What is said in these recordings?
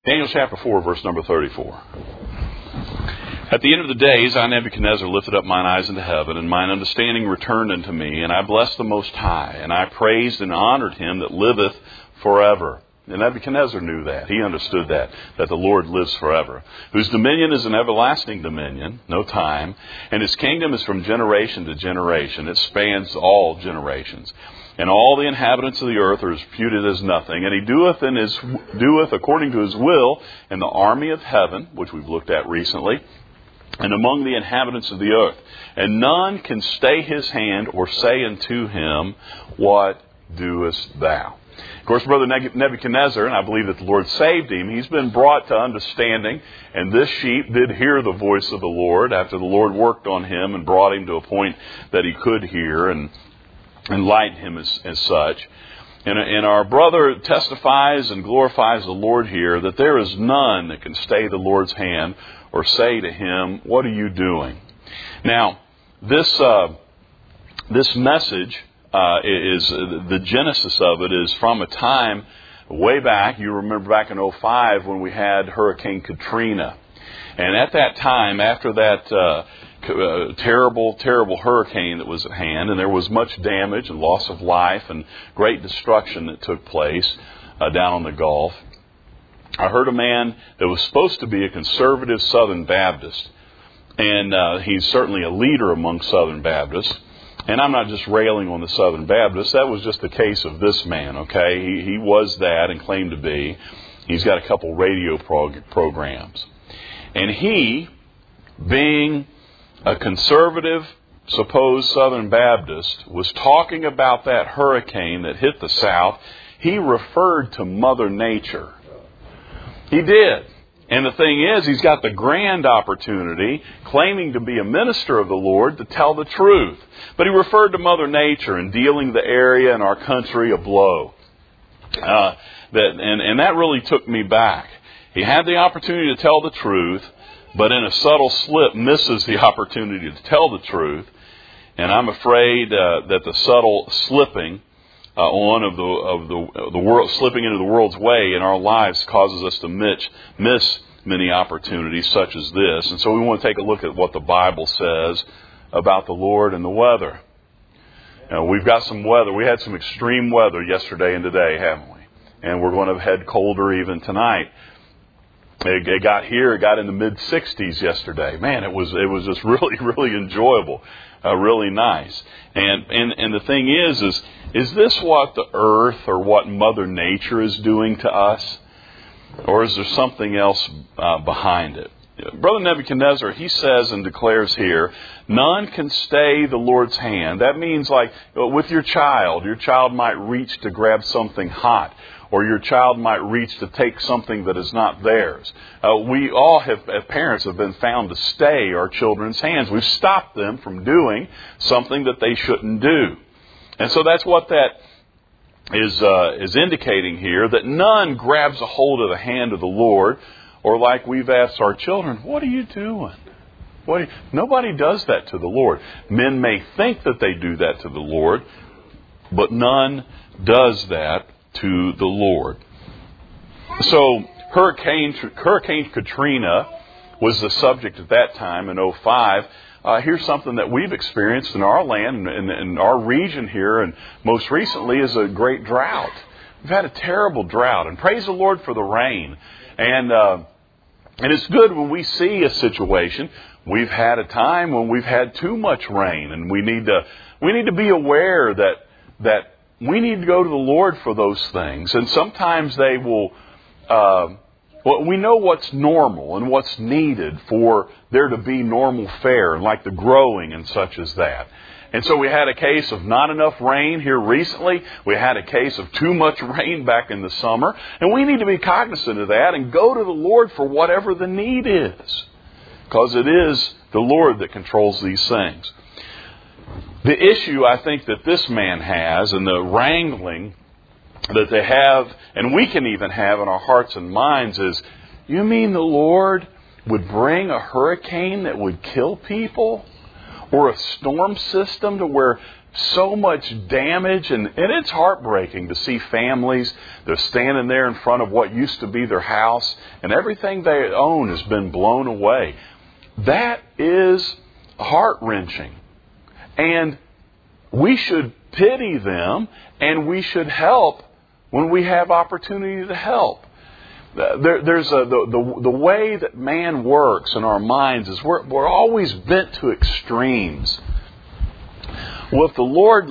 Daniel chapter 4, verse number 34. At the end of the days, I, Nebuchadnezzar, lifted up mine eyes into heaven, and mine understanding returned unto me, and I blessed the Most High, and I praised and honored him that liveth forever. And Nebuchadnezzar knew that. He understood that the Lord lives forever, whose dominion is an everlasting dominion, no time, and his kingdom is from generation to generation. It spans all generations. And all the inhabitants of the earth are reputed as nothing. And he doeth according to his will in the army of heaven, which we've looked at recently, and among the inhabitants of the earth. And none can stay his hand or say unto him, What doest thou? Of course, Brother Nebuchadnezzar, and I believe that the Lord saved him, he's been brought to understanding, and this sheep did hear the voice of the Lord after the Lord worked on him and brought him to a point that he could hear and enlighten him as such. And our brother testifies and glorifies the Lord here that there is none that can stay the Lord's hand or say to him, What are you doing? Now, this message is the genesis of it is from a time way back. You remember back in 2005 when we had Hurricane Katrina. And at that time, after that terrible hurricane that was at hand, and there was much damage and loss of life and great destruction that took place down on the Gulf, I heard a man that was supposed to be a conservative Southern Baptist, and he's certainly a leader among Southern Baptists. And I'm not just railing on the Southern Baptists. That was just the case of this man, okay? He was that and claimed to be. He's got a couple radio programs. And he, being a conservative, supposed Southern Baptist, was talking about that hurricane that hit the South. He referred to Mother Nature. He did. And the thing is, he's got the grand opportunity, claiming to be a minister of the Lord, to tell the truth. But he referred to Mother Nature and dealing the area and our country a blow. That really took me back. He had the opportunity to tell the truth, but in a subtle slip misses the opportunity to tell the truth. And I'm afraid that the subtle slipping of the world, slipping into the world's way in our lives, causes us to miss many opportunities such as this. And so we want to take a look at what the Bible says about the Lord and the weather. We've got some weather. We had some extreme weather yesterday and today, haven't we? And we're going to head colder even tonight. It got in the mid-60s yesterday. Man, it was just really enjoyable, really nice. And the thing is this what the earth or what Mother Nature is doing to us? Or is there something else behind it? Brother Nebuchadnezzar, he says and declares here, none can stay the Lord's hand. That means like with your child might reach to grab something hot, or your child might reach to take something that is not theirs. We all as parents have been found to stay our children's hands. We've stopped them from doing something that they shouldn't do. And so that's what that is indicating here, that none grabs a hold of the hand of the Lord, or like we've asked our children, what are you doing? Nobody does that to the Lord. Men may think that they do that to the Lord, but none does that to the Lord. So Hurricane Katrina was the subject at that time in 2005. Here's something that we've experienced in our land and in our region here, and most recently is a great drought. We've had a terrible drought, and praise the Lord for the rain. And it's good when we see a situation. We've had a time when we've had too much rain, and we need to be aware that we need to go to the Lord for those things. And sometimes they will. We know what's normal and what's needed for there to be normal fare, like the growing and such as that. And so we had a case of not enough rain here recently. We had a case of too much rain back in the summer. And we need to be cognizant of that and go to the Lord for whatever the need is, because it is the Lord that controls these things. The issue I think that this man has, and the wrangling that they have, and we can even have in our hearts and minds, is, you mean the Lord would bring a hurricane that would kill people? Or a storm system to where so much damage, and it's heartbreaking to see families. They're standing there in front of what used to be their house, and everything they own has been blown away. That is heart-wrenching. And we should pity them, and we should help when we have opportunity to help. There's the way that man works in our minds is we're always bent to extremes. Well, if the Lord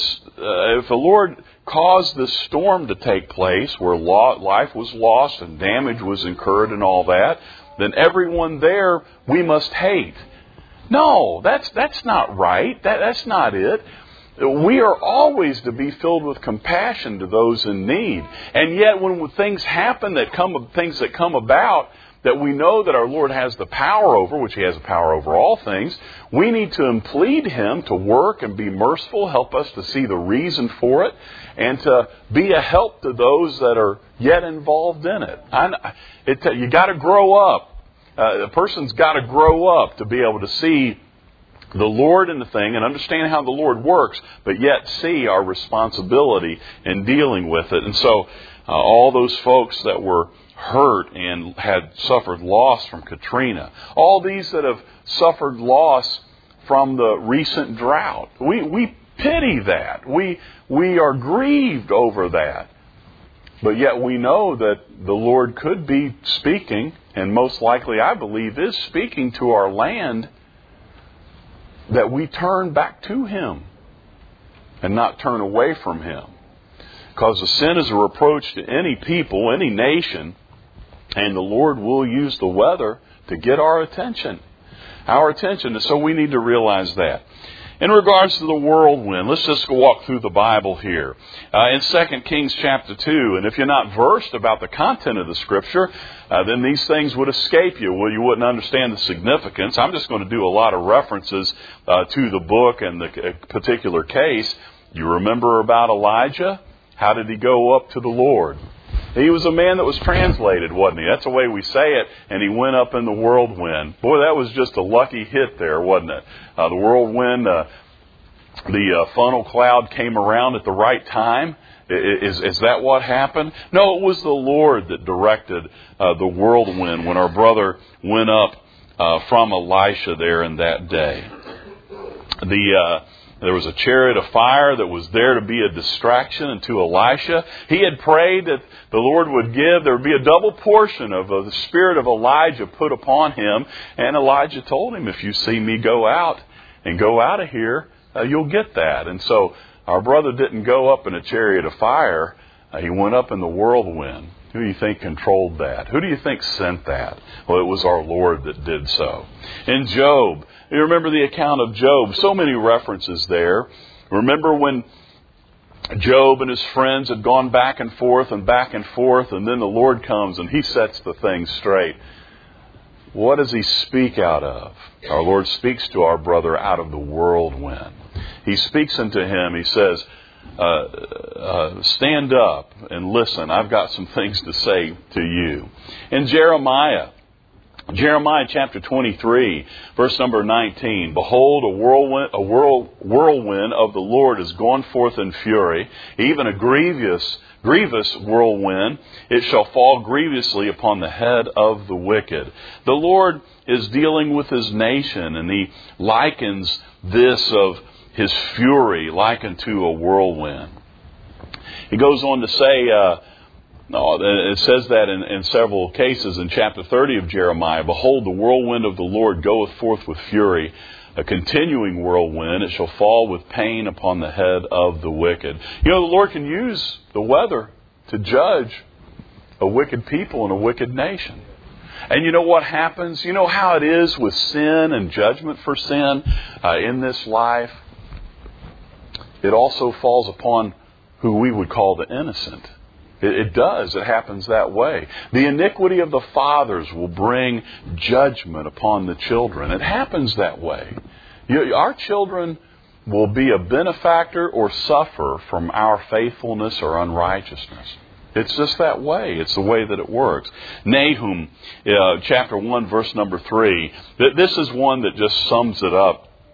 caused this storm to take place where life was lost and damage was incurred and all that, then everyone there we must hate. No, that's not right. That's not it. We are always to be filled with compassion to those in need. And yet when things happen things that come about that we know that our Lord has the power over, which He has the power over all things, we need to plead Him to work and be merciful, help us to see the reason for it, and to be a help to those that are yet involved in it. You got to grow up. A person's got to grow up to be able to see the Lord in the thing and understand how the Lord works, but yet see our responsibility in dealing with it. And so all those folks that were hurt and had suffered loss from Katrina, all these that have suffered loss from the recent drought, we pity that. We are grieved over that. But yet we know that the Lord could be speaking, and most likely I believe is speaking to our land, that we turn back to Him and not turn away from Him. Because the sin is a reproach to any people, any nation, and the Lord will use the weather to get our attention. And so we need to realize that. In regards to the whirlwind, let's just walk through the Bible here. In 2 Kings chapter 2, and if you're not versed about the content of the Scripture, then these things would escape you. Well, you wouldn't understand the significance. I'm just going to do a lot of references to the book and the particular case. You remember about Elijah? How did he go up to the Lord? He was a man that was translated, wasn't he? That's the way we say it. And he went up in the whirlwind. Boy, that was just a lucky hit there, wasn't it? The whirlwind, the funnel cloud came around at the right time. Is that what happened? No, it was the Lord that directed the whirlwind when our brother went up from Elisha there in that day. There was a chariot of fire that was there to be a distraction unto Elisha. He had prayed that the Lord would there would be a double portion of the spirit of Elijah put upon him. And Elijah told him, if you see me go out of here, you'll get that. And so our brother didn't go up in a chariot of fire. He went up in the whirlwind. Who do you think controlled that? Who do you think sent that? Well, it was our Lord that did so. In Job, you remember the account of Job. So many references there. Remember when Job and his friends had gone back and forth, and then the Lord comes and He sets the thing straight. What does He speak out of? Our Lord speaks to our brother out of the whirlwind. He speaks unto him. He says, stand up and listen. I've got some things to say to you. In Jeremiah chapter 23, verse number 19, behold, a whirlwind of the Lord is gone forth in fury, even a grievous whirlwind. It shall fall grievously upon the head of the wicked. The Lord is dealing with His nation, and He likens this of His fury like unto a whirlwind. He goes on to say, it says that in several cases in chapter 30 of Jeremiah, behold, the whirlwind of the Lord goeth forth with fury, a continuing whirlwind. It shall fall with pain upon the head of the wicked. You know, the Lord can use the weather to judge a wicked people and a wicked nation. And you know what happens? You know how it is with sin and judgment for sin in this life? It also falls upon who we would call the innocent. It does. It happens that way. The iniquity of the fathers will bring judgment upon the children. It happens that way. Our children will be a benefactor or suffer from our faithfulness or unrighteousness. It's just that way. It's the way that it works. Nahum, chapter 1, verse number 3. This is one that just sums it up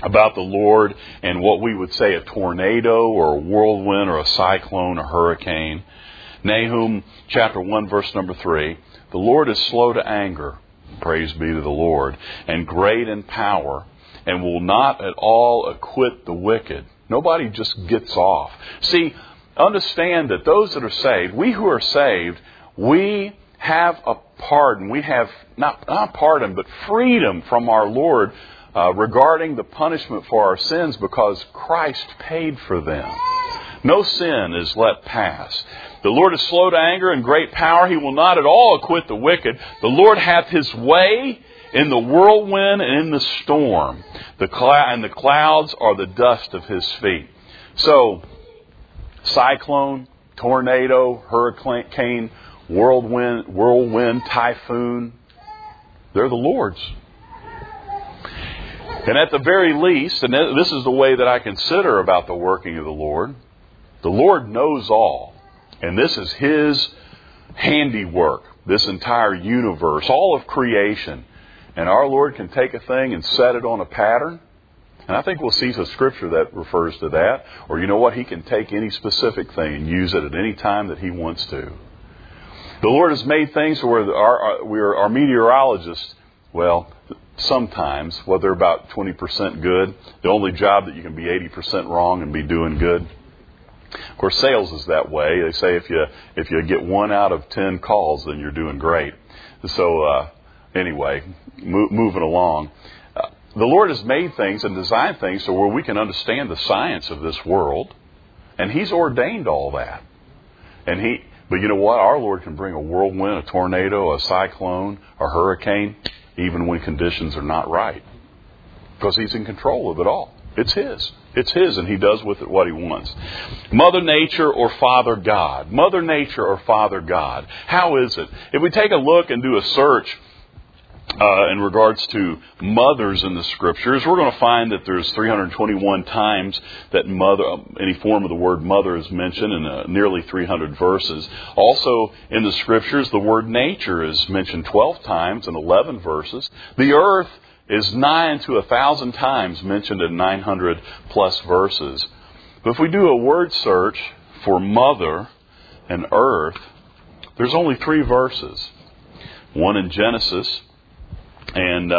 about the Lord and what we would say a tornado or a whirlwind or a cyclone, a hurricane. Nahum chapter 1 verse number 3. The Lord is slow to anger, praise be to the Lord, and great in power, and will not at all acquit the wicked. Nobody just gets off. See, understand that those that are saved, we who are saved, we have a pardon. We have not pardon, but freedom from our Lord regarding the punishment for our sins because Christ paid for them. No sin is let pass. The Lord is slow to anger and great power. He will not at all acquit the wicked. The Lord hath His way in the whirlwind and in the storm. And the clouds are the dust of His feet. So, cyclone, tornado, hurricane, whirlwind, typhoon, they're the Lord's. And at the very least, and this is the way that I consider about the working of the Lord knows all. And this is His handiwork, this entire universe, all of creation. And our Lord can take a thing and set it on a pattern. And I think we'll see some scripture that refers to that. Or you know what? He can take any specific thing and use it at any time that He wants to. The Lord has made things where our meteorologists, well, sometimes, well, they're about 20% good. The only job that you can be 80% wrong and be doing good. Of course, sales is that way. They say if you get 1 out of 10 calls, then you're doing great. So anyway, moving along. The Lord has made things and designed things so where we can understand the science of this world. And He's ordained all that. But you know what? Our Lord can bring a whirlwind, a tornado, a cyclone, a hurricane, even when conditions are not right. Because He's in control of it all. It's His. It's His, and He does with it what He wants. Mother Nature or Father God? Mother Nature or Father God? How is it? If we take a look and do a search in regards to mothers in the Scriptures, we're going to find that there's 321 times that mother, any form of the word mother is mentioned in nearly 300 verses. Also in the Scriptures, the word nature is mentioned 12 times in 11 verses. The earth is 9 to 1,000 times mentioned in 900 plus verses. But if we do a word search for mother and earth, there's only 3 verses. One in Genesis, and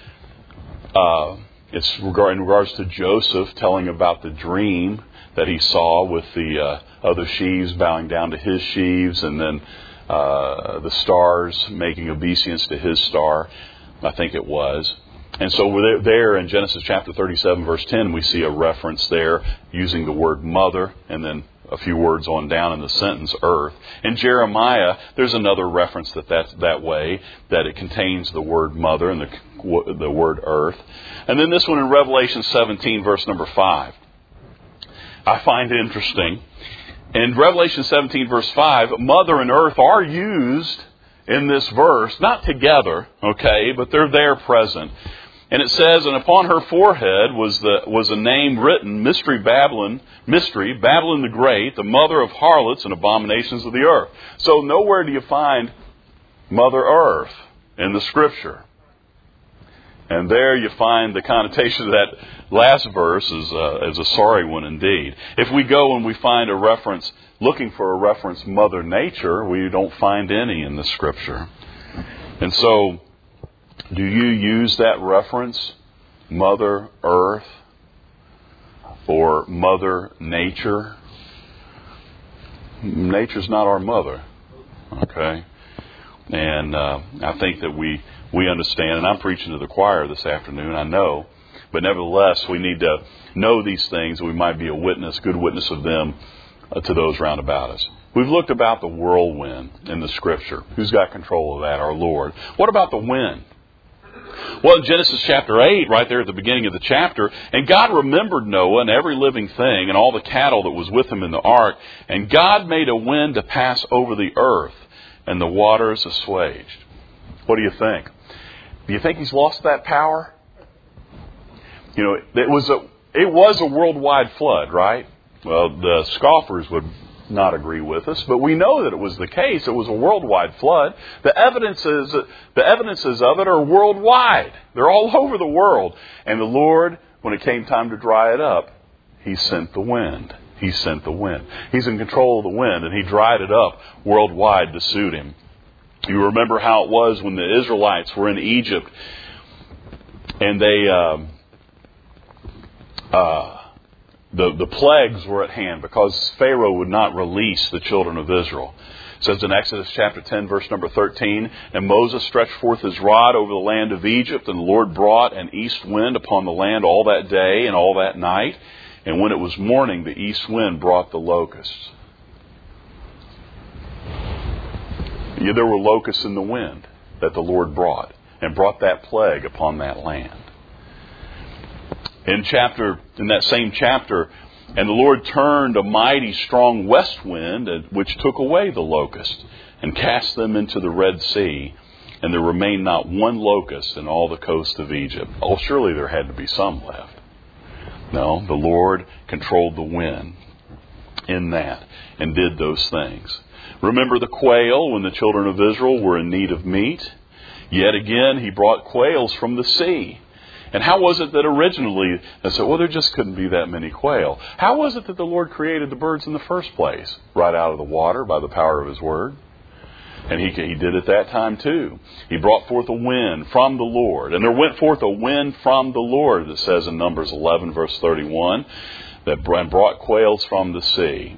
it's in regards to Joseph telling about the dream that he saw with the other sheaves bowing down to his sheaves, and then the stars making obeisance to his star, I think it was. And so we're there in Genesis chapter 37, verse 10, we see a reference there using the word mother, and then a few words on down in the sentence, earth. In Jeremiah, there's another reference that's that way, that it contains the word mother and the word earth. And then this one in Revelation 17, verse number 5. I find it interesting. In Revelation 17, verse 5, mother and earth are used in this verse, not together, okay, but they're there present. And it says, and upon her forehead was a name written, Mystery, Babylon the Great, the mother of harlots and abominations of the earth. So nowhere do you find Mother Earth in the Scripture. And there you find the connotation of that last verse is a sorry one indeed. If we go and we find a reference, looking for a reference, Mother Nature, we don't find any in the Scripture. And so, do you use that reference, Mother Earth or Mother Nature? Nature's not our mother, okay? And I think that we understand, and I'm preaching to the choir this afternoon, I know, but nevertheless, we need to know these things, and we might be a witness, good witness of them to those round about us. We've looked about the whirlwind in the Scripture. Who's got control of that? Our Lord. What about the wind? Well, in Genesis chapter 8, right there at the beginning of the chapter, and God remembered Noah and every living thing and all the cattle that was with him in the ark, and God made a wind to pass over the earth, and the waters assuaged. What do you think? Do you think He's lost that power? You know, it was a worldwide flood, right? Well, the scoffers would not agree with us, but we know that it was the case. It was a worldwide flood. The evidences of it are worldwide. They're all over the world. And the Lord when it came time to dry it up, He sent the wind. He sent the wind. He's in control of the wind, and He dried it up worldwide to suit Him. You remember how it was when the Israelites were in Egypt, and the plagues were at hand because Pharaoh would not release the children of Israel. It says in Exodus chapter 10, verse number 13, "And Moses stretched forth his rod over the land of Egypt, and the Lord brought an east wind upon the land all that day and all that night. And when it was morning, the east wind brought the locusts." Yeah, there were locusts in the wind that the Lord brought, and brought that plague upon that land. In that same chapter, "And the Lord turned a mighty strong west wind, which took away the locusts, and cast them into the Red Sea. And there remained not one locust in all the coast of Egypt." Oh, surely there had to be some left. No, the Lord controlled the wind in that and did those things. Remember the quail when the children of Israel were in need of meat? Yet again, He brought quails from the sea. And how was it that originally they said, well, there just couldn't be that many quail? How was it that the Lord created the birds in the first place? Right out of the water by the power of His Word. And He did at that time too. He brought forth a wind from the Lord. And there went forth a wind from the Lord, it says in Numbers 11, verse 31, that brought quails from the sea.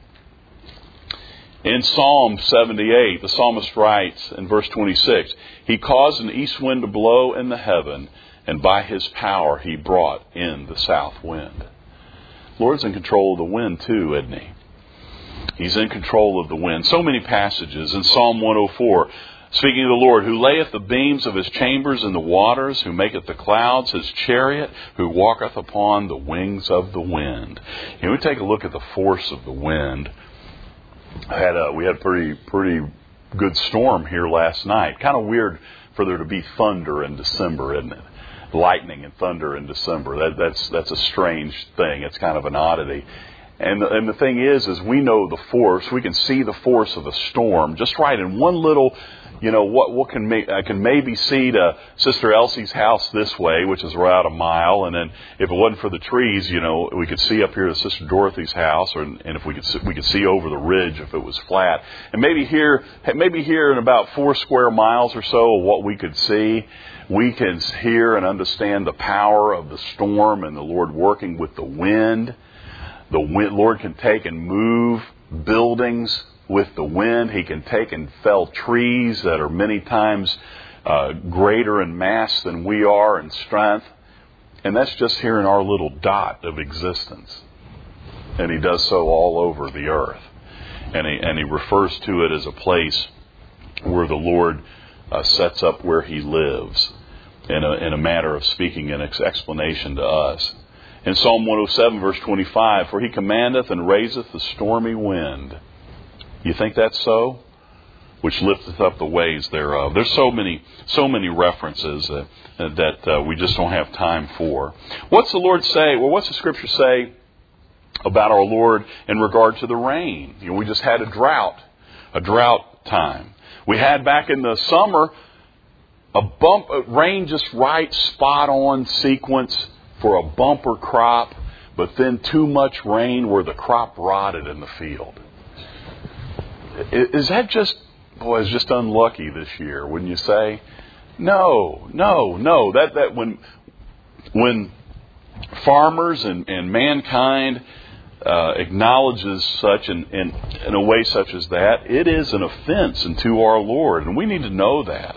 In Psalm 78, the psalmist writes in verse 26, "He caused an east wind to blow in the heaven, and by His power He brought in the south wind." The Lord's in control of the wind too, isn't He? He's in control of the wind. So many passages in Psalm 104, speaking of the Lord, "Who layeth the beams of His chambers in the waters, who maketh the clouds His chariot, who walketh upon the wings of the wind." And we take a look at the force of the wind. We had a pretty good storm here last night. Kind of weird for there to be thunder in December, isn't it? Lightning and thunder in December. That's a strange thing. It's kind of an oddity. And the thing is we know the force. We can see the force of a storm just right in one little, I can maybe see to Sister Elsie's house this way, which is about a mile. And then if it wasn't for the trees, we could see up here to Sister Dorothy's house, and if we could see over the ridge if it was flat. And maybe here in about 4 square miles or so of what we could see, we can hear and understand the power of the storm and the Lord working with the wind. The Lord can take and move buildings with the wind. He can take and fell trees that are many times greater in mass than we are in strength. And that's just here in our little dot of existence. And He does so all over the earth. And He refers to it as a place where the Lord sets up where He lives in a matter of speaking an explanation to us. In Psalm 107, verse 25, "For He commandeth and raiseth the stormy wind." You think that's so? "Which lifteth up the waves thereof." There's so many references that we just don't have time for. What's the Lord say? Well, what's the Scripture say about our Lord in regard to the rain? We just had a drought time. We had back in the summer rain just right, spot on sequence for a bumper crop, but then too much rain where the crop rotted in the field. Is that just unlucky this year, wouldn't you say? No. That when farmers and mankind acknowledges such in a way such as that, it is an offense unto our Lord, and we need to know that.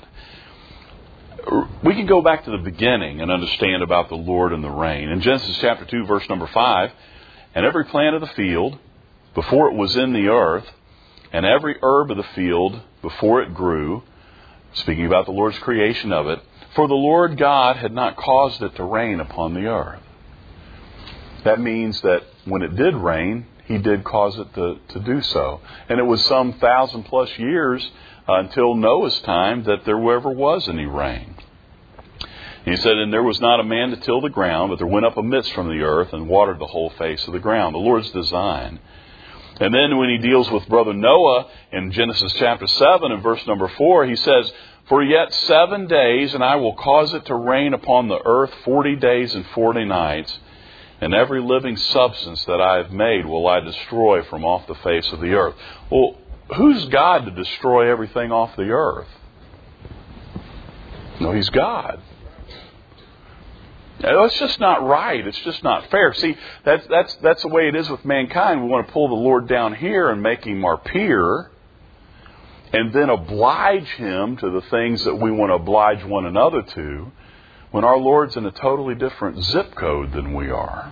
We can go back to the beginning and understand about the Lord and the rain. In Genesis chapter 2, verse number 5, "And every plant of the field, before it was in the earth, and every herb of the field, before it grew," speaking about the Lord's creation of it, "for the Lord God had not caused it to rain upon the earth." That means that when it did rain, He did cause it to do so. And it was some 1,000+ years until Noah's time that there ever was any rain. He said, "And there was not a man to till the ground, but there went up a mist from the earth and watered the whole face of the ground." The Lord's design. And then when He deals with brother Noah in Genesis chapter 7 and verse number 4, He says, "For yet 7 days, and I will cause it to rain upon the earth 40 days and 40 nights, and every living substance that I have made will I destroy from off the face of the earth. Well, who's God to destroy everything off the earth? No, He's God. It's just not right. It's just not fair. See, that's the way it is with mankind. We want to pull the Lord down here and make Him our peer, and then oblige Him to the things that we want to oblige one another to, when our Lord's in a totally different zip code than we are.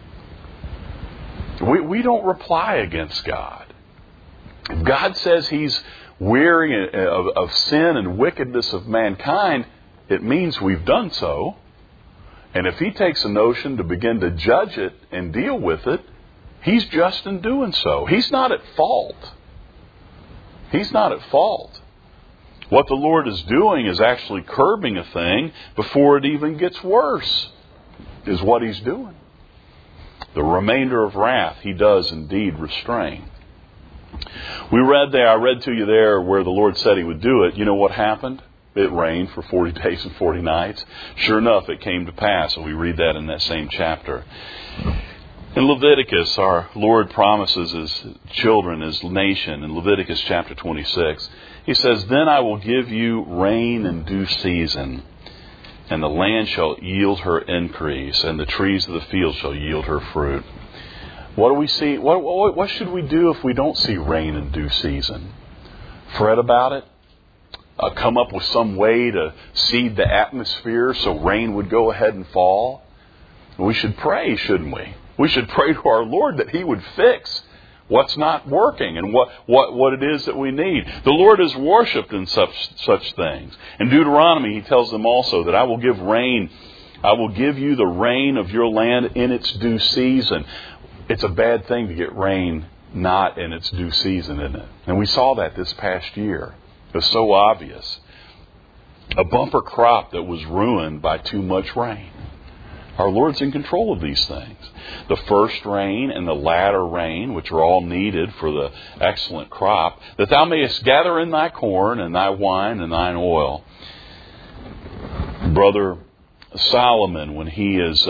We don't reply against God. If God says He's weary of sin and wickedness of mankind, it means we've done so. And if He takes a notion to begin to judge it and deal with it, He's just in doing so. He's not at fault. He's not at fault. What the Lord is doing is actually curbing a thing before it even gets worse, is what He's doing. The remainder of wrath He does indeed restrain. I read to you there where the Lord said He would do it. You know what happened? It rained for 40 days and 40 nights. Sure enough, it came to pass. And we read that in that same chapter. In Leviticus, our Lord promises His children, His nation, in Leviticus chapter 26, He says, "Then I will give you rain in due season, and the land shall yield her increase, and the trees of the field shall yield her fruit." What do we see? What should we do if we don't see rain in due season? Fret about it? Come up with some way to seed the atmosphere so rain would go ahead and fall? We should pray, shouldn't we? We should pray to our Lord that He would fix what's not working and what it is that we need. The Lord is worshipped in such things. In Deuteronomy, He tells them also that I will give rain. I will give you the rain of your land in its due season. It's a bad thing to get rain not in its due season, isn't it? And we saw that this past year. It was so obvious. A bumper crop that was ruined by too much rain. Our Lord's in control of these things. The first rain and the latter rain, which are all needed for the excellent crop, that thou mayest gather in thy corn and thy wine and thine oil. Brother Solomon, when he is...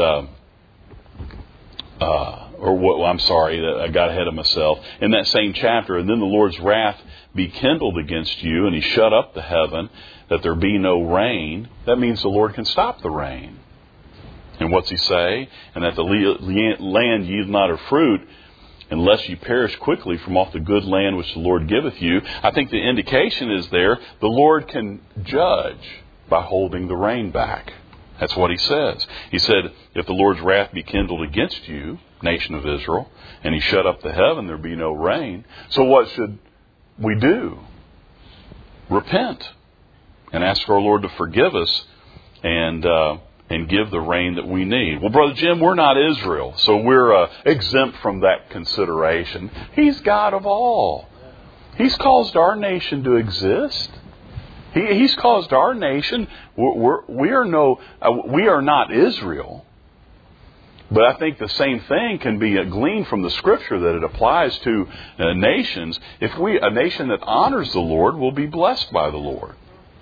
I got ahead of myself. In that same chapter, and then the Lord's wrath be kindled against you, and He shut up the heaven, that there be no rain. That means the Lord can stop the rain. And what's He say? And that the land yield not her fruit, unless you perish quickly from off the good land which the Lord giveth you. I think the indication is there, the Lord can judge by holding the rain back. That's what He says. He said, if the Lord's wrath be kindled against you, nation of Israel, and He shut up the heaven, there be no rain. So what should we do? Repent and ask our Lord to forgive us and give the rain that we need. Well, Brother Jim, we're not Israel, so we're exempt from that consideration. He's God of all. He's caused our nation to exist. He's caused our nation. We are not Israel. But I think the same thing can be gleaned from the Scripture that it applies to nations. A nation that honors the Lord will be blessed by the Lord.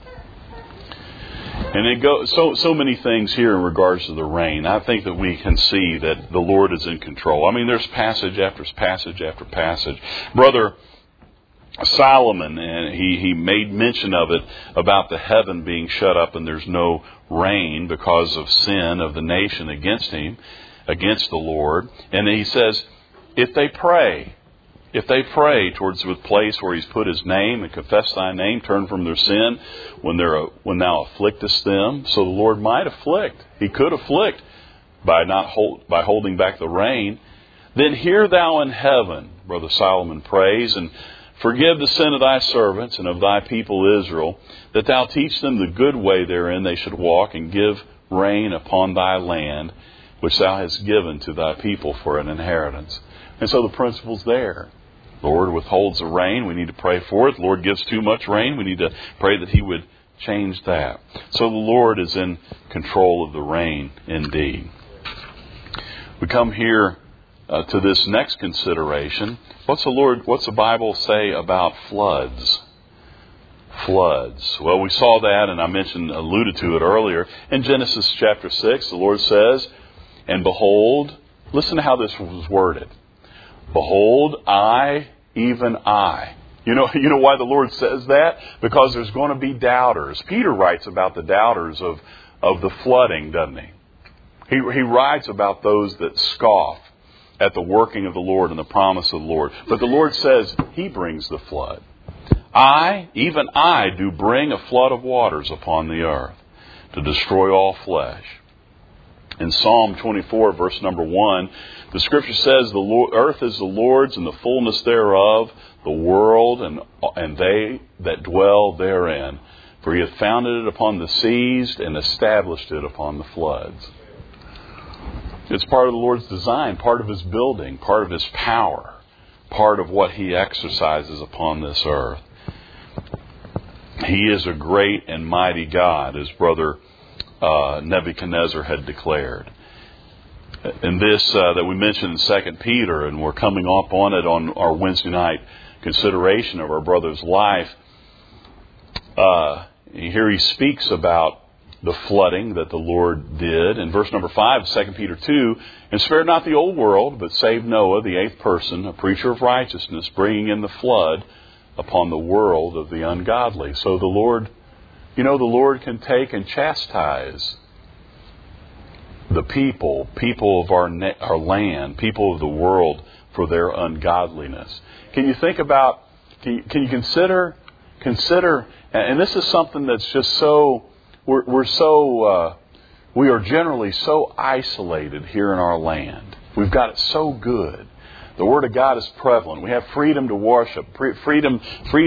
And it goes so many things here in regards to the rain. I think that we can see that the Lord is in control. I mean, there's passage after passage after passage. Brother Solomon, and he made mention of it about the heaven being shut up and there's no rain because of sin of the nation against him, against the Lord. And he says, if they pray towards the place where He's put His name and confess thy name, turn from their sin, when thou afflictest them, so the Lord might afflict. He could afflict by holding back the rain. Then hear thou in heaven, Brother Solomon prays, and forgive the sin of thy servants and of thy people Israel, that thou teach them the good way therein they should walk, and give rain upon thy land, which thou hast given to thy people for an inheritance. And so the principle's there. Lord withholds the rain. We need to pray for it. Lord gives too much rain. We need to pray that He would change that. So the Lord is in control of the rain indeed. We come here to this next consideration. What's the Bible say about floods? Floods. Well, we saw that, and I alluded to it earlier. In Genesis chapter 6, the Lord says, and behold, Listen to how this was worded. Behold, I, even I. You know why the Lord says that? Because there's going to be doubters. Peter writes about the doubters of the flooding, doesn't he? He writes about those that scoff at the working of the Lord and the promise of the Lord. But the Lord says He brings the flood. I, even I, do bring a flood of waters upon the earth to destroy all flesh. In Psalm 24, verse number 1, the Scripture says, the earth is the Lord's and the fullness thereof, the world and they that dwell therein. For He hath founded it upon the seas and established it upon the floods. It's part of the Lord's design, part of His building, part of His power, part of what He exercises upon this earth. He is a great and mighty God, as Brother Nebuchadnezzar had declared. And this that we mentioned in 2 Peter, and we're coming up on it on our Wednesday night consideration of our brother's life. Here he speaks about the flooding that the Lord did. In verse number 5 of 2 Peter 2, and spared not the old world, but saved Noah, the eighth person, a preacher of righteousness, bringing in the flood upon the world of the ungodly. So the Lord, the Lord can take and chastise the people of our land, people of the world, for their ungodliness. Can you think about? Can you consider? And this is something that's just so. We are generally so isolated here in our land. We've got it so good. The Word of God is prevalent. We have freedom to worship, freedom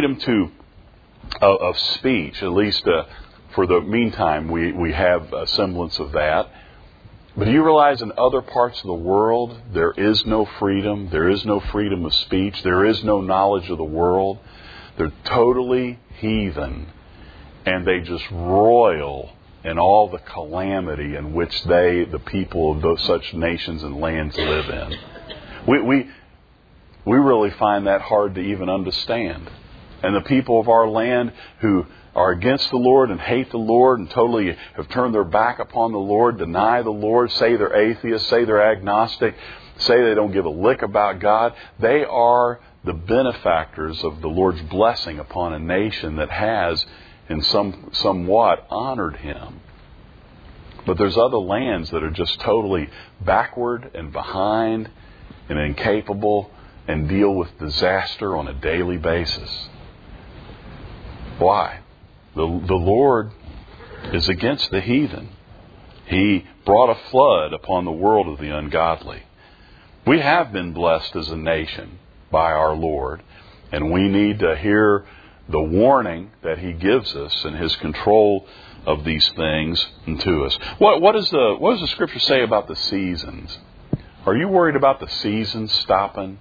of speech. At least for the meantime, we have a semblance of that. But do you realize in other parts of the world, there is no freedom. There is no freedom of speech. There is no knowledge of the world. They're totally heathen. And they just roil in all the calamity in which the people of such nations and lands live in. We really find that hard to even understand. And the people of our land who are against the Lord and hate the Lord and totally have turned their back upon the Lord, deny the Lord, say they're atheists, say they're agnostic, say they don't give a lick about God, they are the benefactors of the Lord's blessing upon a nation that has in somewhat honored Him. But there's other lands that are just totally backward and behind and incapable and deal with disaster on a daily basis. Why? The Lord is against the heathen. He brought a flood upon the world of the ungodly. We have been blessed as a nation by our Lord, and we need to hear the warning that He gives us and His control of these things to us. What does the Scripture say about the seasons? Are you worried about the seasons stopping?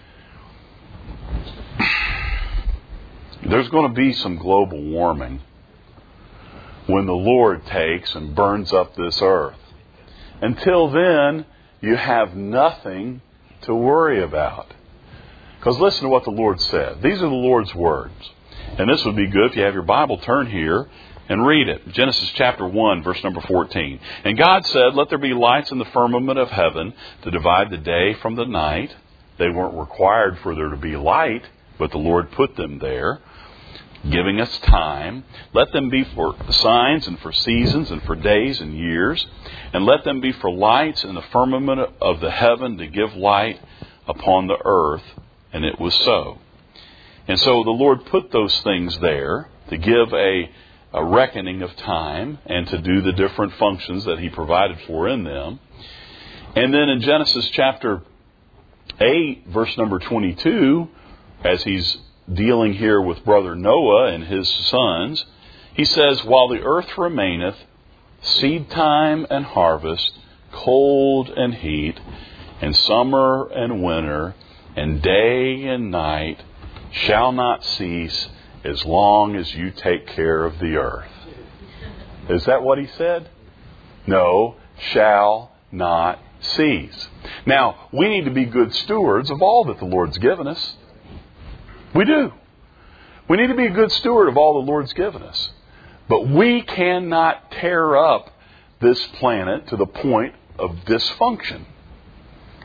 There's going to be some global warming when the Lord takes and burns up this earth. Until then, you have nothing to worry about. Because listen to what the Lord said. These are the Lord's words. And this would be good if you have your Bible, turn here and read it. Genesis chapter 1, verse number 14. And God said, let there be lights in the firmament of heaven to divide the day from the night. They weren't required for there to be light, but the Lord put them there, giving us time. Let them be for signs and for seasons and for days and years. And let them be for lights in the firmament of the heaven to give light upon the earth. And it was so. And so the Lord put those things there to give a reckoning of time and to do the different functions that He provided for in them. And then in Genesis chapter 8, verse number 22, as He's dealing here with brother Noah and his sons, He says, while the earth remaineth, seed time and harvest, cold and heat, and summer and winter, and day and night shall not cease as long as you take care of the earth. Is that what He said? No, shall not cease. Now, we need to be good stewards of all that the Lord's given us. We do. We need to be a good steward of all the Lord's given us. But we cannot tear up this planet to the point of dysfunction.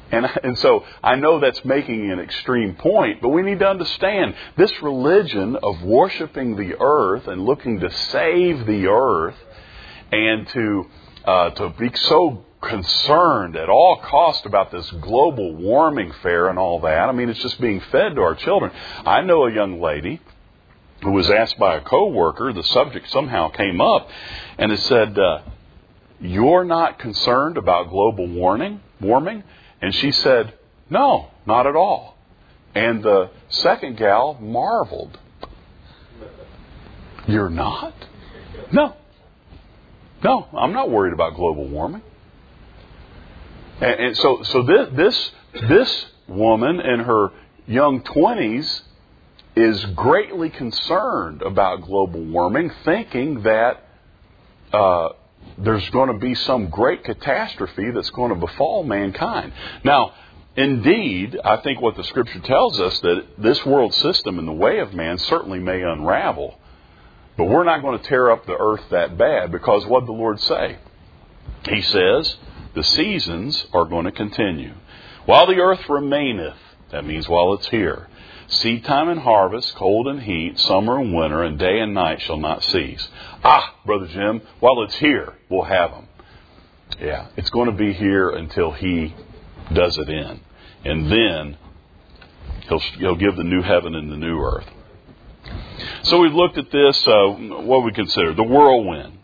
And so I know that's making an extreme point, but we need to understand this religion of worshiping the earth and looking to save the earth and to be so concerned at all cost about this global warming fair and all that. I mean, it's just being fed to our children. I know a young lady who was asked by a coworker, the subject somehow came up, and it said, "You're not concerned about global warming?" And she said, "No, not at all." And the second gal marveled. "You're not?" No, I'm not worried about global warming. And so this woman in her young 20s is greatly concerned about global warming, thinking that there's going to be some great catastrophe that's going to befall mankind. Now, indeed, I think what the Scripture tells us, that this world system and the way of man certainly may unravel. But we're not going to tear up the earth that bad, because what did the Lord say? He says, the seasons are going to continue. While the earth remaineth, that means while it's here, seed time and harvest, cold and heat, summer and winter, and day and night shall not cease. Brother Jim, while it's here, we'll have them. Yeah, it's going to be here until He does it in. And then He'll give the new heaven and the new earth. So we've looked at this, what we consider the whirlwind.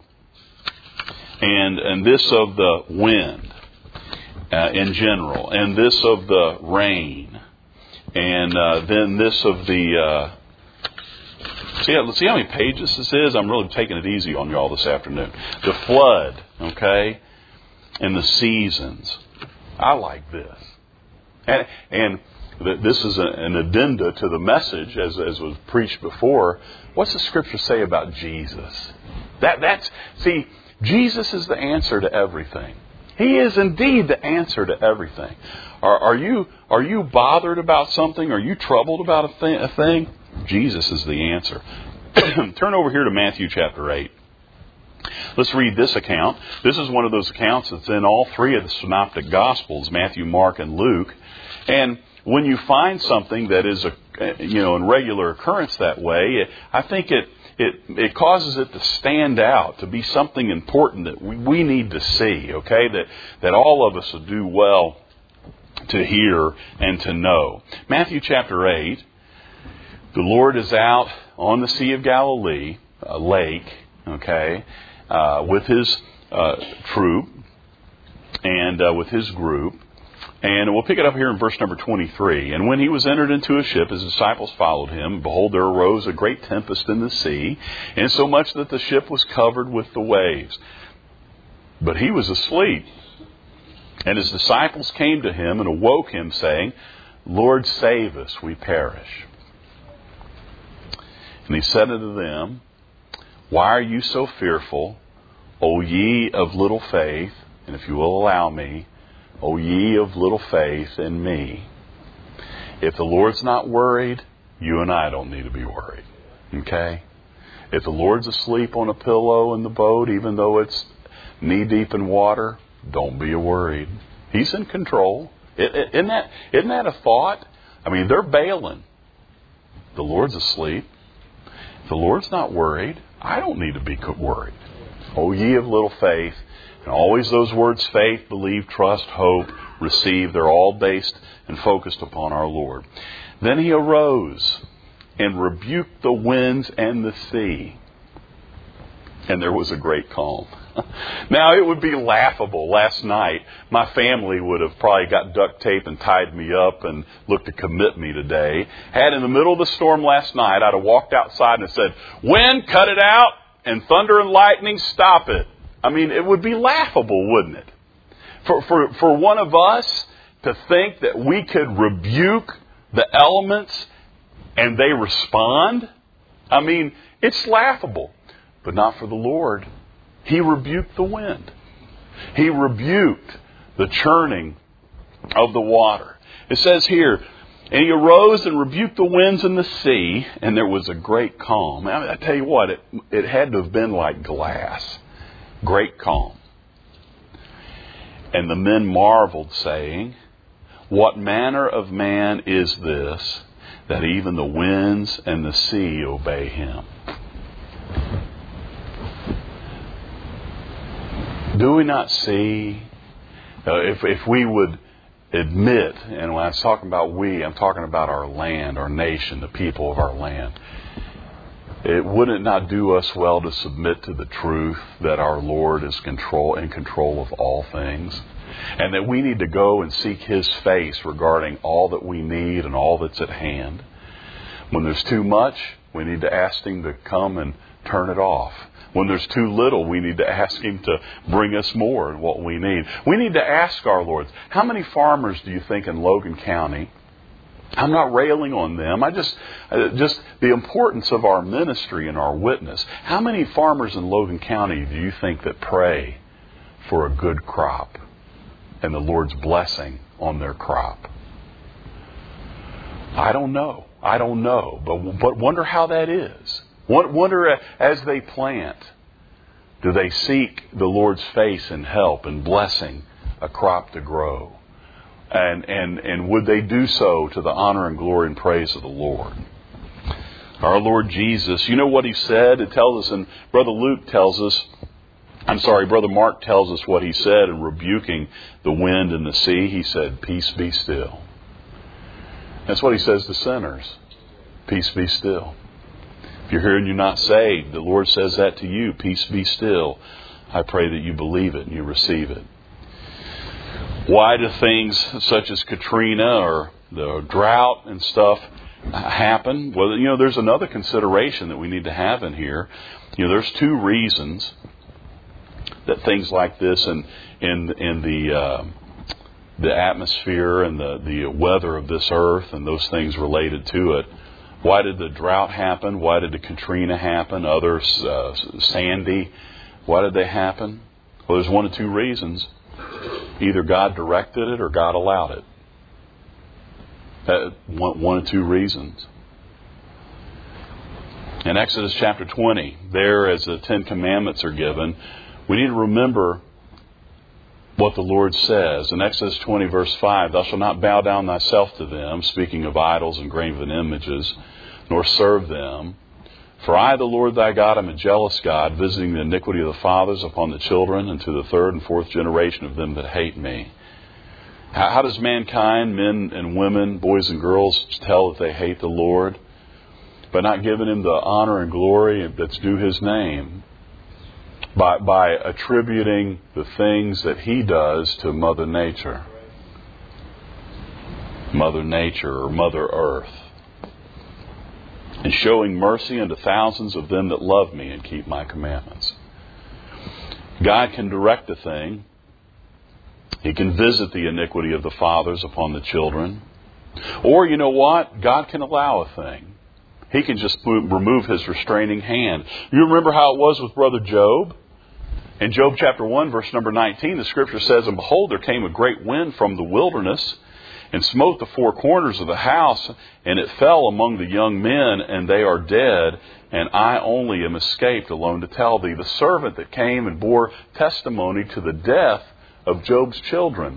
And this of the wind in general. And this of the rain. And then this of the... let's see how many pages this is. I'm really taking it easy on y'all this afternoon. The flood, okay? And the seasons. I like this. And this is an addenda to the message, as was preached before. What's the Scripture say about Jesus? See, Jesus is the answer to everything. He is indeed the answer to everything. Are you bothered about something? Are you troubled about a thing? Jesus is the answer. Turn over here to Matthew chapter 8. Let's read this account. This is one of those accounts that's in all three of the synoptic Gospels, Matthew, Mark, and Luke. And when you find something that is in regular occurrence that way, I think it causes it to stand out, to be something important that we need to see, okay? That all of us would do well to hear and to know. Matthew chapter 8, the Lord is out on the Sea of Galilee, a lake, okay, with His troop and with His group. And we'll pick it up here in verse number 23. And when He was entered into a ship, His disciples followed Him. Behold, there arose a great tempest in the sea, insomuch that the ship was covered with the waves. But He was asleep. And His disciples came to Him and awoke Him, saying, Lord, save us, we perish. And He said unto them, Why are you so fearful, O ye of little faith? And if you will allow me, O ye of little faith in me. If the Lord's not worried, you and I don't need to be worried. Okay? If the Lord's asleep on a pillow in the boat, even though it's knee deep in water, don't be worried. He's in control. Isn't that a thought? I mean, they're bailing. The Lord's asleep. If the Lord's not worried, I don't need to be worried. O ye of little faith. And always those words, faith, believe, trust, hope, receive, they're all based and focused upon our Lord. Then He arose and rebuked the winds and the sea. And there was a great calm. Now, it would be laughable. Last night, my family would have probably got duct tape and tied me up and looked to commit me today. Had in the middle of the storm last night, I'd have walked outside and said, wind, cut it out, and thunder and lightning, stop it. I mean, it would be laughable, wouldn't it? For one of us to think that we could rebuke the elements and they respond. I mean, it's laughable. But not for the Lord. He rebuked the wind. He rebuked the churning of the water. It says here, and He arose and rebuked the winds and the sea, and there was a great calm. I tell you what, it had to have been like glass. Great calm. And the men marveled, saying, What manner of man is this, that even the winds and the sea obey him? Do we not see, if we would admit, and when I was talking about we, I'm talking about our land, our nation, the people of our land. Would it not do us well to submit to the truth that our Lord is in control of all things? And that we need to go and seek His face regarding all that we need and all that's at hand. When there's too much, we need to ask Him to come and turn it off. When there's too little, we need to ask Him to bring us more in what we need. We need to ask our Lord, how many farmers do you think in Logan County? I'm not railing on them. Just the importance of our ministry and our witness. How many farmers in Logan County do you think that pray for a good crop and the Lord's blessing on their crop? I don't know. But wonder how that is. Wonder as they plant, do they seek the Lord's face and help and blessing a crop to grow? And would they do so to the honor and glory and praise of the Lord? Our Lord Jesus, you know what He said? It tells us, and Brother Mark tells us what He said in rebuking the wind and the sea. He said, "Peace be still." That's what He says to sinners. Peace be still. If you're here and you're not saved, the Lord says that to you. Peace be still. I pray that you believe it and you receive it. Why do things such as Katrina or the drought and stuff happen? Well, there's another consideration that we need to have in here. There's two reasons that things like this in the atmosphere and the weather of this earth and those things related to it. Why did the drought happen? Why did the Katrina happen? Others, Sandy. Why did they happen? Well, there's one of two reasons. Either God directed it or God allowed it. One of two reasons. In Exodus chapter 20, there as the Ten Commandments are given, we need to remember what the Lord says. In Exodus 20 verse 5, "Thou shalt not bow down thyself to them," speaking of idols and graven images, "nor serve them. For I, the Lord thy God, am a jealous God, visiting the iniquity of the fathers upon the children, and to the third and fourth generation of them that hate me." How does mankind, men and women, boys and girls, tell that they hate the Lord? By not giving Him the honor and glory that's due His name. By attributing the things that He does to Mother Nature. Mother Nature or Mother Earth. And showing mercy unto thousands of them that love me and keep my commandments. God can direct a thing. He can visit the iniquity of the fathers upon the children. Or, you know what? God can allow a thing. He can just remove His restraining hand. You remember how it was with Brother Job? In Job chapter 1, verse number 19, the Scripture says, "And behold, there came a great wind from the wilderness, and smote the four corners of the house, and it fell among the young men, and they are dead, and I only am escaped alone to tell thee." The servant that came and bore testimony to the death of Job's children.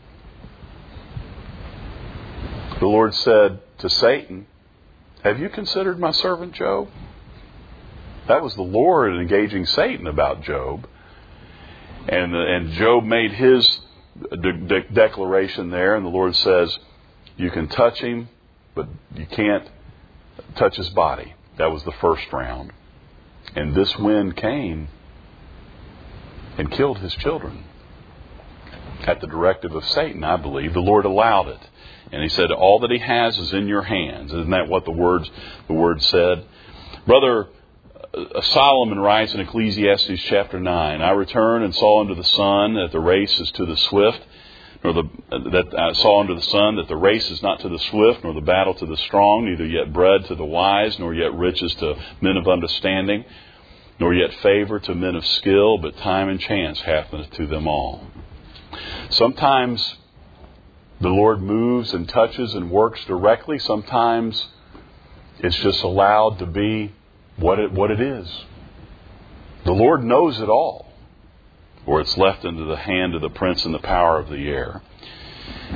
The Lord said to Satan, "Have you considered my servant Job?" That was the Lord engaging Satan about Job. And Job made his declaration there, and the Lord says, "You can touch him, but you can't touch his body." That was the first round. And this wind came and killed his children. At the directive of Satan, I believe. The Lord allowed it. And He said, "All that He has is in your hands." Isn't that what the word said? Brother Solomon writes in Ecclesiastes chapter 9, "I returned and saw under the sun that the race is to the swift, that I saw under the sun that the race is not to the swift, nor the battle to the strong, neither yet bread to the wise, nor yet riches to men of understanding, nor yet favor to men of skill, but time and chance happeneth to them all." Sometimes the Lord moves and touches and works directly. Sometimes it's just allowed to be what it is. The Lord knows it all. Or it's left into the hand of the prince and the power of the air.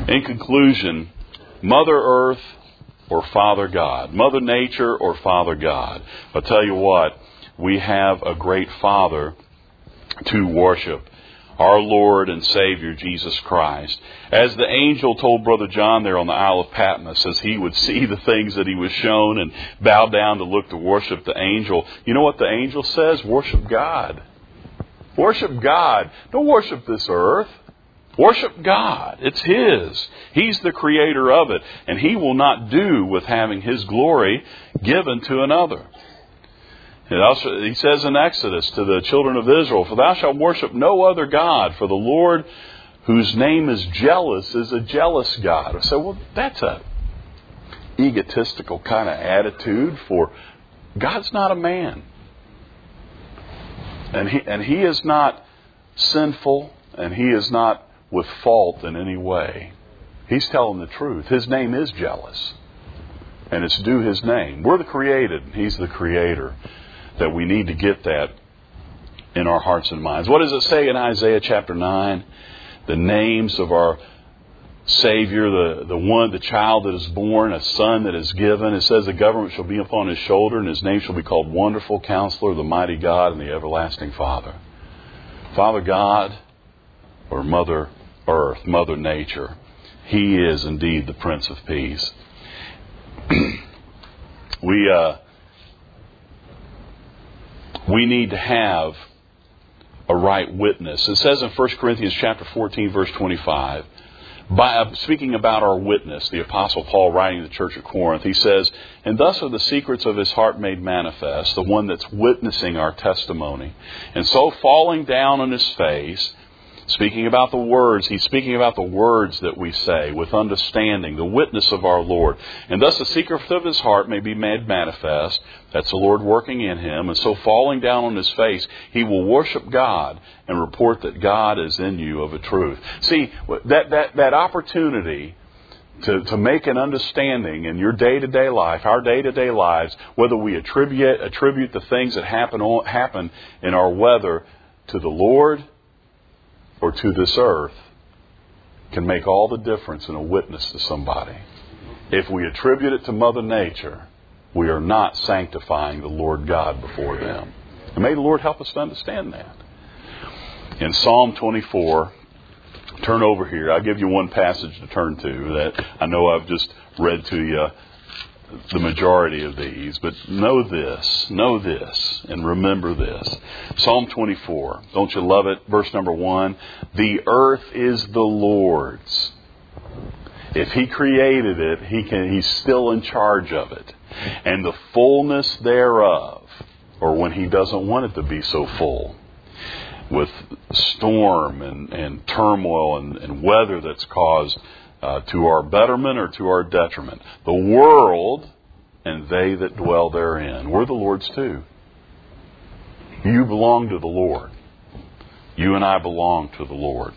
In conclusion, Mother Earth or Father God, Mother Nature or Father God. I'll tell you what, we have a great Father to worship, our Lord and Savior, Jesus Christ. As the angel told Brother John there on the Isle of Patmos, as he would see the things that he was shown and bow down to look to worship the angel, you know what the angel says? Worship God. Worship God. Don't worship this earth. Worship God. It's His. He's the creator of it. And He will not do with having His glory given to another. And also, He says in Exodus to the children of Israel, "For thou shalt worship no other God, for the Lord whose name is jealous is a jealous God." So, well, that's a egotistical kind of attitude, for God's not a man. And He is not sinful, and He is not with fault in any way. He's telling the truth. His name is jealous. And it's due His name. We're the created. He's the creator. That we need to get that in our hearts and minds. What does it say in Isaiah chapter 9? The names of our Savior, the child that is born, a son that is given. It says the government shall be upon His shoulder, and His name shall be called Wonderful Counselor, the Mighty God, and the Everlasting Father. Father God, or Mother Earth, Mother Nature. He is indeed the Prince of Peace. We need to have a right witness. It says in 1 Corinthians chapter 14, verse 25, speaking about our witness, the Apostle Paul writing to the church at Corinth, he says, "And thus are the secrets of his heart made manifest," the one that's witnessing our testimony. "And so falling down on his face," speaking about the words, he's speaking about the words that we say with understanding, the witness of our Lord. "And thus the secret of his heart may be made manifest," that's the Lord working in him. "And so falling down on his face, he will worship God and report that God is in you of a truth." See, that opportunity to make an understanding in your day-to-day life, our day-to-day lives, whether we attribute the things that happen in our weather to the Lord or to this earth, can make all the difference in a witness to somebody. If we attribute it to Mother Nature, we are not sanctifying the Lord God before them. And may the Lord help us to understand that. In Psalm 24, turn over here. I'll give you one passage to turn to that I know I've just read to you the majority of these, but know this, and remember this. Psalm 24, don't you love it? Verse number 1, "The earth is the Lord's." If He created it, He's still in charge of it. "And the fullness thereof," or when He doesn't want it to be so full, with storm and turmoil and weather that's caused to our betterment or to our detriment. "The world and they that dwell therein." We're the Lord's too. You belong to the Lord. You and I belong to the Lord.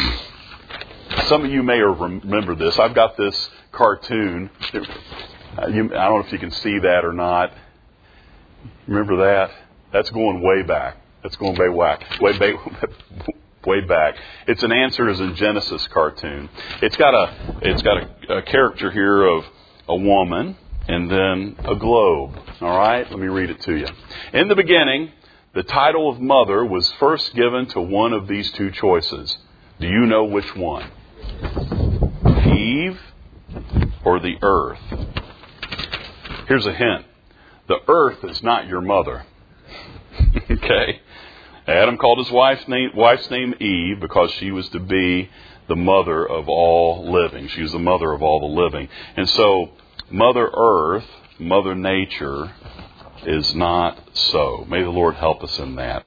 Some of you may remember this. I've got this cartoon. I don't know if you can see that or not. Remember that? That's going way back. That's going way back. It's an Answers in Genesis cartoon. It's got a character here of a woman and then a globe. All right, let me read it to you. "In the beginning, the title of mother was first given to one of these two choices. Do you know which one? Eve or the earth?" Here's a hint. The earth is not your mother. Okay? Adam called his wife's name Eve because she was to be the mother of all living. She was the mother of all the living. And so, Mother Earth, Mother Nature, is not so. May the Lord help us in that.